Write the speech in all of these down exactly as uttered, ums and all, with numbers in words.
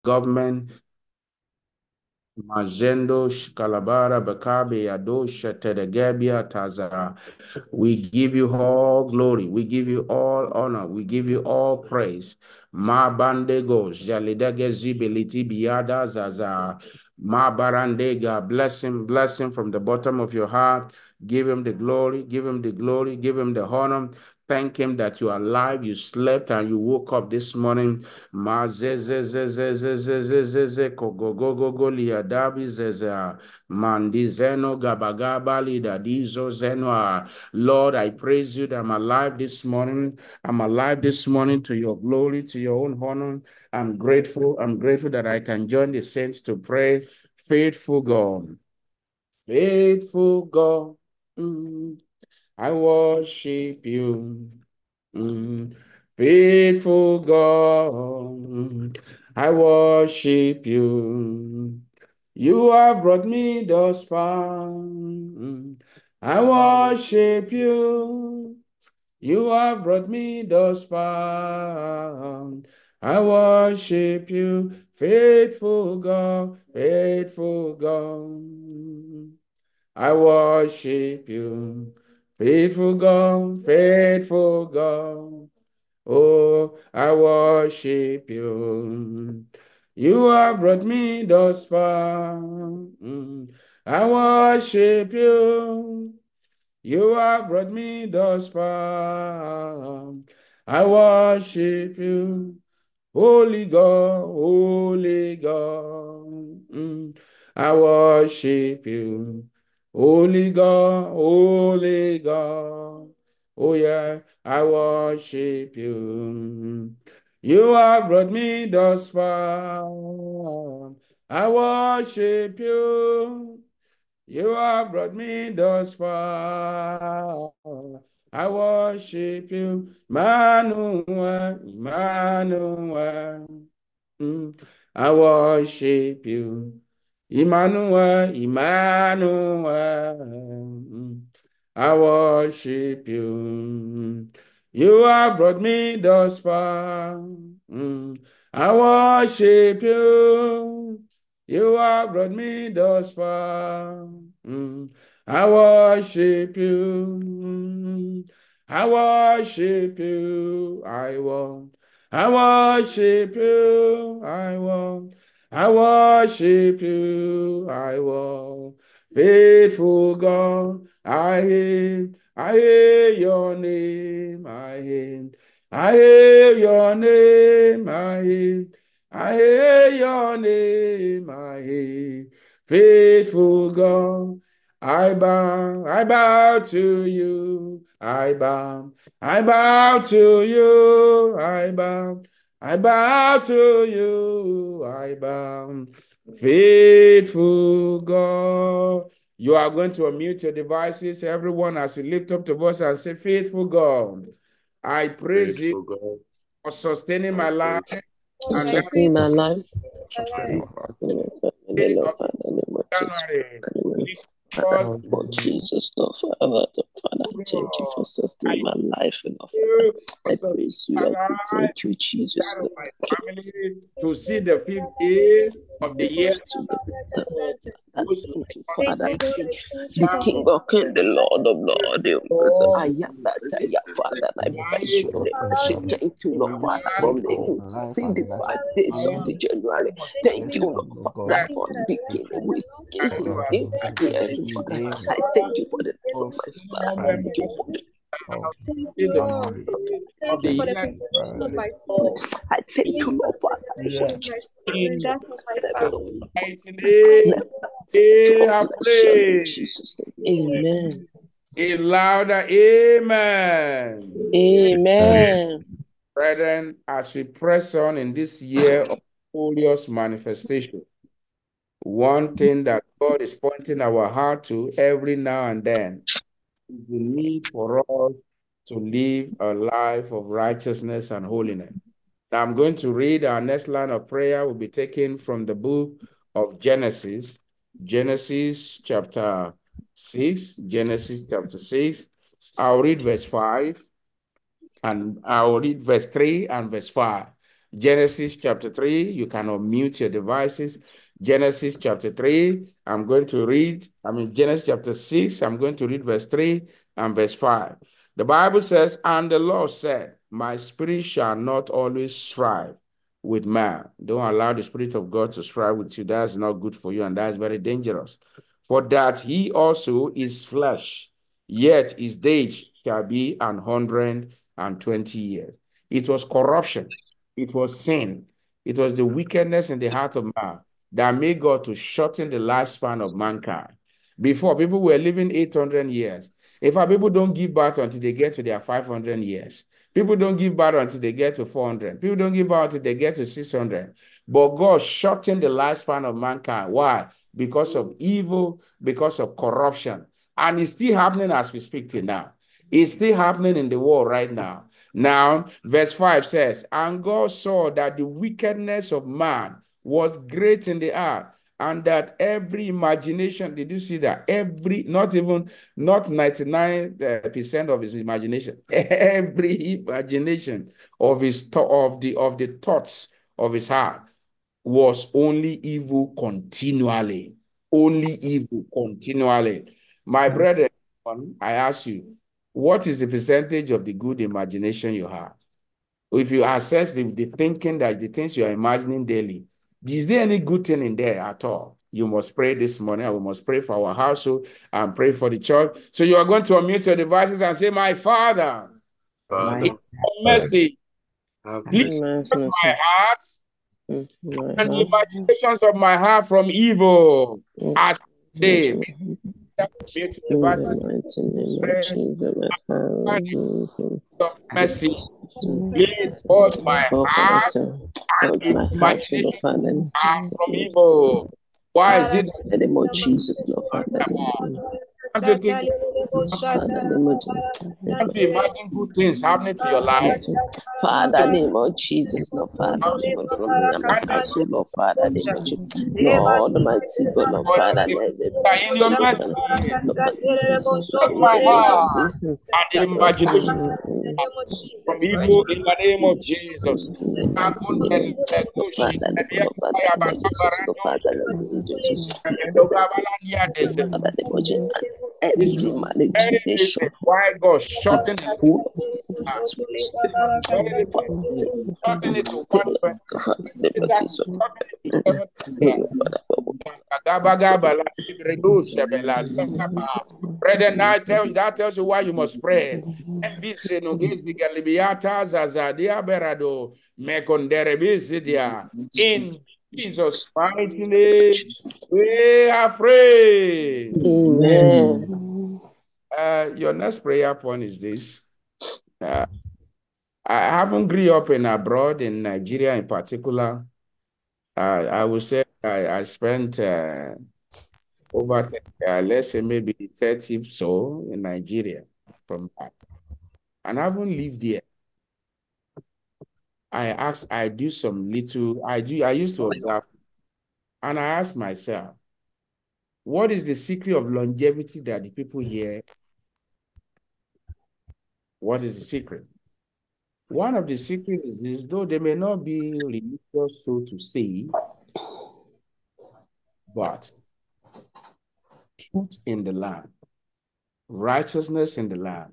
government. Majendo Shkalabara Bakabe Adosha Tedegabia Taza. We give you all glory. We give you all honor. We give you all praise. Ma bandego jalidege zibiliti biada zaza. Ma barandega. Bless him, bless him from the bottom of your heart. Give him the glory, give him the glory, give him the honor. Thank him that you are alive, you slept, and you woke up this morning. Ma ze ze ze ze ze ze ze ze ze kogogogo liadabi zeza. Mandi zeno gabagaba lidadizo zeno. Lord, I praise you that I'm alive this morning. I'm alive this morning to your glory, to your own honor. I'm grateful. I'm grateful that I can join the saints to pray. Faithful God, faithful God, mm, I worship you. Mm, faithful God, I worship you. You have brought me thus far. Mm, I worship you. You have brought me thus far. I worship you, faithful God, faithful God. I worship you, faithful God, faithful God. Oh, I worship you. You have brought me thus far. Mm. I worship you. You have brought me thus far. I worship you. Holy God, holy God. Mm. I worship you. Holy God, holy God. Oh yeah, I worship you. You have brought me thus far. I worship you. You have brought me thus far. I worship you, Emmanuel, Emmanuel. Mm. I worship you, Emmanuel, Emmanuel. Mm. I worship you. You have brought me thus far. Mm. I worship you. You have brought me thus far. Mm. I worship you. Mm. I worship you. I want. I worship you. I want. I worship you. I want. Faithful God, I hear, I hear your name. I hear, I hear your name. I hear. I hear your name, I hear, faithful God. I bow, I bow to you, I bow, I bow to you, I bow, I bow to you, I bow, faithful God. You are going to unmute your devices, everyone, as you lift up the voice and say, faithful God, I praise Faithful you God, for sustaining I my life. praise To And sustain my life. sustain my heart. day Lord of Father, in the name of Jesus. January, Father, God, Lord Jesus, Lord Father, Lord Father, I thank you for I sustaining my life, Lord Father. you for I sustaining praise you. my I say life, thank you, Jesus. that of Lord. my Thank family, to see the fifth day of the year. you, Lord. Father, Who's thank you, on Father. this The King of Kings, the Lord of Lords, the Omnipotent. I Lord, am that I am, Father. And I bless life your of name. I say thank you, Lord Father, for making to see the five days of the January. Thank you, Lord Father, for beginning with me. in January, Father. I thank you for the life of my son. I thank you for the the day of the year. I thank you, Lord Father. In Never, the mighty name, we God are bless you in praying. Jesus' name. Amen. A louder amen. Amen. Brethren, as we press on in this year of glorious manifestation, one thing that God is pointing our heart to every now and then is the need for us to live a life of righteousness and holiness. Now, I'm going to read our next line of prayer will be taken from the book of Genesis, Genesis chapter six, Genesis chapter six. I'll read verse five, and I'll read verse three and verse five. Genesis chapter three. You can unmute your devices. Genesis chapter three. I'm going to read, I mean, Genesis chapter six. I'm going to read verse three and verse five. The Bible says, and the Lord said, my spirit shall not always strive with man. Don't allow the Spirit of God to strive with you. That's not good for you, and that's very dangerous. For that he also is flesh, yet his days shall be an hundred and twenty years. It was corruption. It was sin. It was the wickedness in the heart of man that made God to shorten the lifespan of mankind. Before, people were living eight hundred years. In fact, people don't give birth until they get to their five hundred years. People don't give birth until they get to four hundred. People don't give birth until they get to six hundred. But God shortened the lifespan of mankind. Why? Because of evil, because of corruption. And it's still happening as we speak till now. It's still happening in the world right now. Now, verse five says, and God saw that the wickedness of man was great in the earth, and that every imagination, did you see that? Every, not even, not ninety-nine percent of his imagination, every imagination of his, of the, of the thoughts of his heart was only evil continually. Only evil continually. My brethren, I ask you, what is the percentage of the good imagination you have? If you assess the, the thinking, that the things you are imagining daily, is there any good thing in there at all? You must pray this morning. We must pray for our household and pray for the church. So you are going to unmute your devices and say, my Father, Father, in your mercy, have please mercy. touch my heart Mm, my and the heart. imaginations of my heart from evil. Mm, As today, mm, mute your In the devices, mighty name of pray Jesus, my Father, mm, of mercy. mm, Please touch my Lord, Father, heart to and touch the my heart, so Lord, imagination Father, are from evil. Why is it in the name of Jesus, Lord, Father, mm, want to think Father, in the name of Jesus, want to imagine good things happening to your life? Father, in the name of Jesus, Lord, Father, Lord, from me and my household, Lord, Father, in the name of Jesus, Lord, Almighty God, Lord, But Father, it's in let the your Lord, mercy, Father, Lord, touch in my the name of heart Jesus, and the Lord, imagination Father, from evil in the name of Jesus. in the mighty name of Father, the God of Father, the Lord Jesus, the Father, the Lord Jesus, Father, the Lord Jesus, and It's every very imagination reason why God shortened the who life. to Shorten it to shorten it to one twenty. the Lord That Jesus, shorten it to seventy years. Gaba, gaba, la, libredo, shebela, gaba. Brethren, that tells, that tells you why you must pray. And this nugezi galibiata zazadia berado mekondere bisidia. In Jesus' mighty name, we are free. Amen. Uh, your next prayer point is this. Uh, I haven't grew up in abroad, in Nigeria in particular. Uh, I would say I, I spent uh, over, uh, let's say maybe thirty so in Nigeria from that. And I haven't lived here. I asked, I do some little, I do, I used to observe, and I asked myself, what is the secret of longevity that the people here? What is the secret? One of the secrets is this, though they may not be religious, so to say, but truth in the land, righteousness in the land.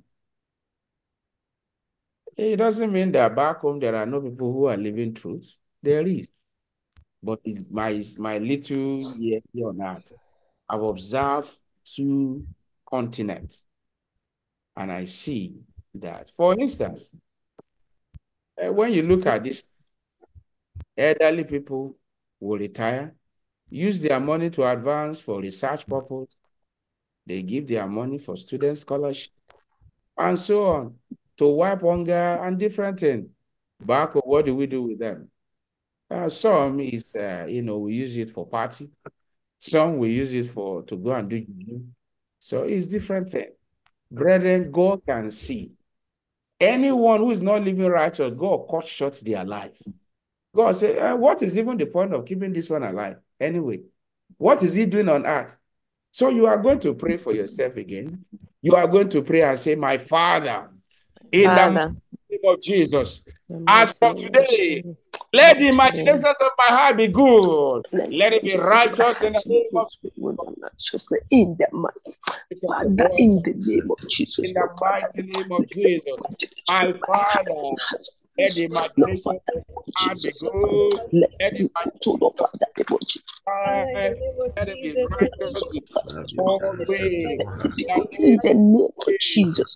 It doesn't mean that back home there are no people who are living truth. There is. But in my, my little year here on earth, I've observed two continents. And I see that, for instance, uh, when you look at this, elderly people will retire, use their money to advance for research purpose. They give their money for student scholarship and so on, to wipe hunger and different things. Back home, what do we do with them? Uh, some is, uh, you know, we use it for party. Some we use it for to go and do. So it's different thing. Brethren, God can see. Anyone who is not living righteous, God cut short their life. God said, eh, what is even the point of keeping this one alive? Anyway, what is he doing on earth? So you are going to pray for yourself again. You are going to pray and say, my Father, in the Father, name of Jesus, as from today, Let the imaginations of my heart be good. Let, Let it be righteous in the name of Jesus. In the mighty, Father, in the name of Jesus. In the mighty name of Jesus. My Father, let the imaginations of my heart be good. Let it be good, Father, the Lord Jesus. Let it be righteous with all way. In the name of Jesus.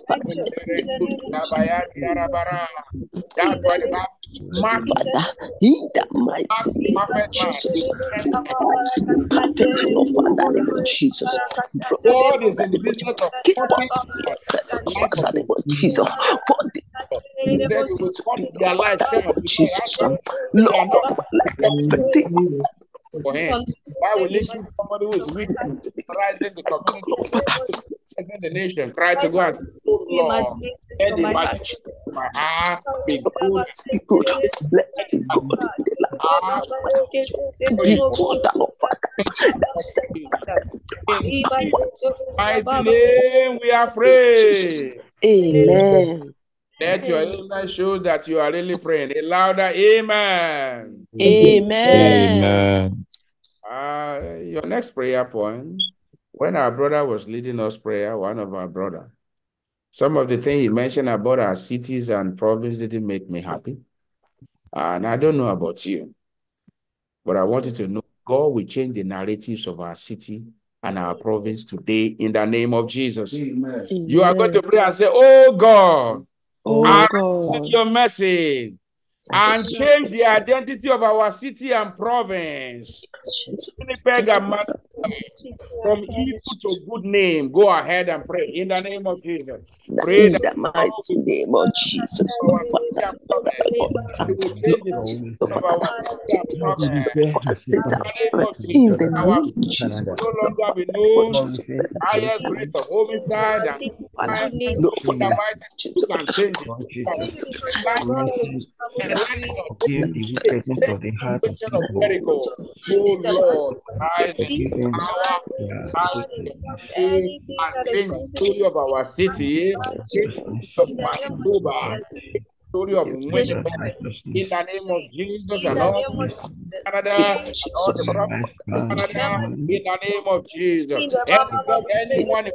That's why the Bible Mark, in the mighty name of Jesus. Perfect, Lord, Father, name of Jesus. God is in the business of keep up Jesus. For the He said it will cut their life short. Jesus, Lord, for him. Why will it give somebody who is weak, rising the community, rising the nation, cry to God, oh Lord, let the imagination of my heart be good. Be good. Let's be good. Be good. Mighty name, we are praying. Amen. Let your amen show that you are really praying. A louder amen. Amen. Uh, your next prayer point, when our brother was leading us prayer, one of our brother, some of the things he mentioned about our cities and province didn't make me happy. And I don't know about you, but I wanted to know God will change the narratives of our city and our province today in the name of Jesus. Amen. You are going to pray and say, oh God, oh I God, receive your message and change the identity of our city and province. From evil to good name, go ahead and pray in the name of Jesus. Pray in the mighty name of Jesus. In the name of Jesus. No longer be known highest rate of homicide and no in the mighty can change it. Give the witnesses of the heart of people. Oh Lord, I power and change the story of our city, change of Manitoba, story of women in the name of Jesus and all Canada, all the prophets of Canada, in the name of Jesus. Anyone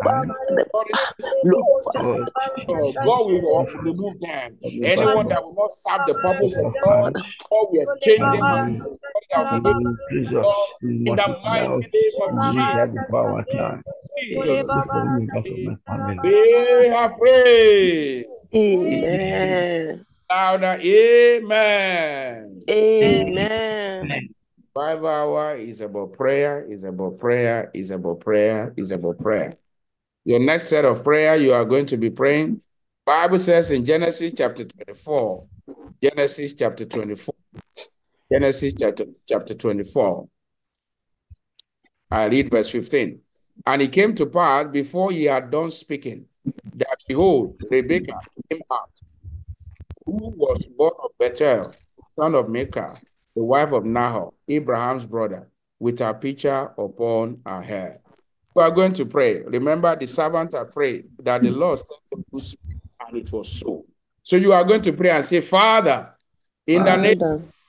God will remove them. Anyone that will not serve the purpose of God, God will change them. In the mighty name of Jesus. We have prayed. Amen. Louder, amen. Amen. Five hour is about prayer, is about prayer, is about prayer, is about prayer. Your next set of prayer you are going to be praying. Bible says in Genesis chapter twenty-four, Genesis chapter twenty-four, Genesis chapter, chapter twenty-four. I read verse fifteen. And it came to pass before he had done speaking, that behold, Rebekah came out, who was born of Bethel, son of Milcah, the wife of Nahor, Abraham's brother, with her pitcher upon her head. We are going to pray. Remember, the servant had prayed that the Lord sent him to speak, and it was so. So you are going to pray and say, Father, in the name,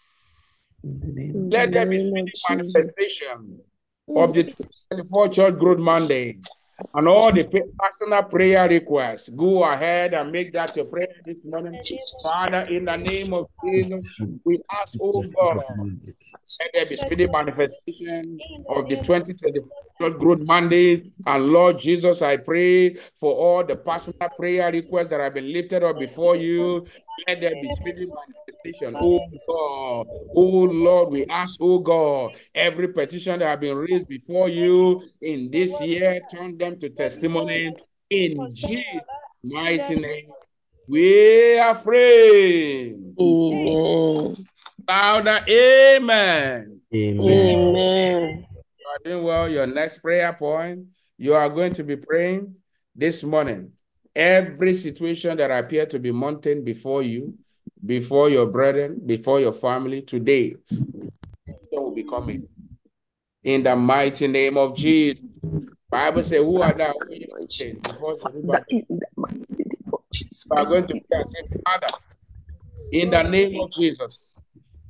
let there be speedy manifestation of the twenty-four Church Growth Monday. And all the personal prayer requests, go ahead and make that your prayer this morning. Father, in the name of Jesus, we ask, oh God, let there be speedy manifestation of the twenty twenty-four Growth Monday. And Lord Jesus, I pray for all the personal prayer requests that have been lifted up before you. Let there be speedy manifestation. Oh God, oh Lord, we ask, oh God, every petition that have been raised before you in this year, turn them to testimony in Jesus' mighty name. We are praying. Amen. Louder, amen. Amen. You are doing well. Your next prayer point, you are going to be praying this morning. Every situation that appear to be mounting before you, before your brethren, before your family, today, will be coming. In the mighty name of Jesus. Bible says, who are thou? Before everybody. We are going to pray and say, Father, in the name of Jesus,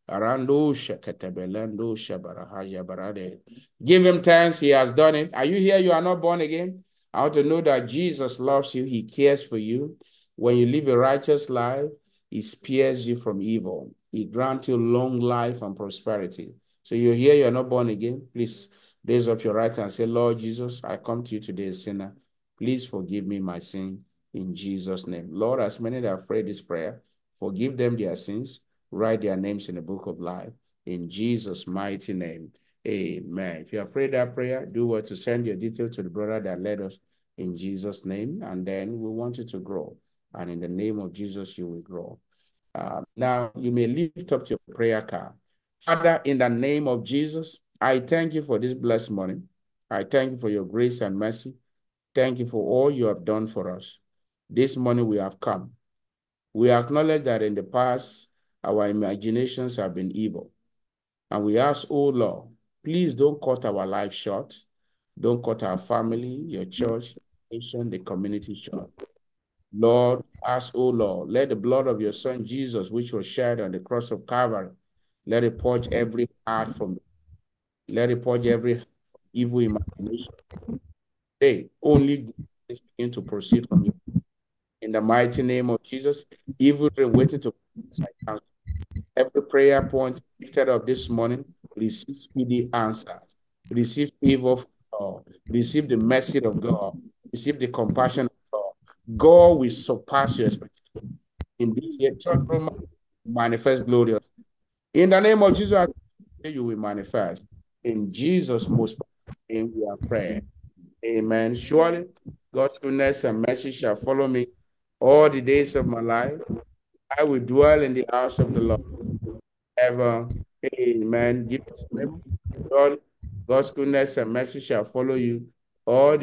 Arando sheketebelendo shabarahaja barade. Give him thanks. He has done it. Are you here? You are not born again? I want to know that Jesus loves you. He cares for you. When you live a righteous life, he spares you from evil. He grants you long life and prosperity. So you're here, you're not born again. Please raise up your right hand and say, Lord Jesus, I come to you today, a sinner. Please forgive me my sin in Jesus' name. Lord, as many that have prayed this prayer, forgive them their sins. Write their names in the book of life. In Jesus' mighty name, amen. If you have prayed that prayer, do what to send your details to the brother that led us in Jesus' name. And then we want you to grow. And in the name of Jesus, you will grow. Uh, now, you may lift up your prayer card. Father, in the name of Jesus, I thank you for this blessed morning. I thank you for your grace and mercy. Thank you for all you have done for us. This morning we have come. We acknowledge that in the past, our imaginations have been evil. And we ask, oh Lord, please don't cut our life short. Don't cut our family, your church, nation, the community short. Lord, ask, O Lord, let the blood of your Son Jesus, which was shed on the cross of Calvary, let it purge every heart from, let it purge every evil imagination. Hey, only good things begin to proceed from you. In the mighty name of Jesus, evil dream waiting to cancel. Every prayer point lifted up this morning, receive speedy answers. Receive favor from God. Receive the mercy of God. Receive the compassion of God. God will surpass your expectations. In this year, church will manifest glorious. In the name of Jesus, you will manifest. In Jesus' most powerful name, we are praying. Amen. Surely, God's goodness and mercy shall follow me all the days of my life. I will dwell in the house of the Lord ever. Amen. Give it to me. Surely, God's goodness and mercy shall follow you all the